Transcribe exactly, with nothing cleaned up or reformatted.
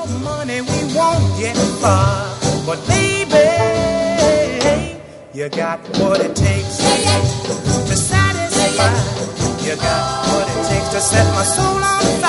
money we won't get far, but baby, you got what it takes to satisfy. You got what it takes to set my soul on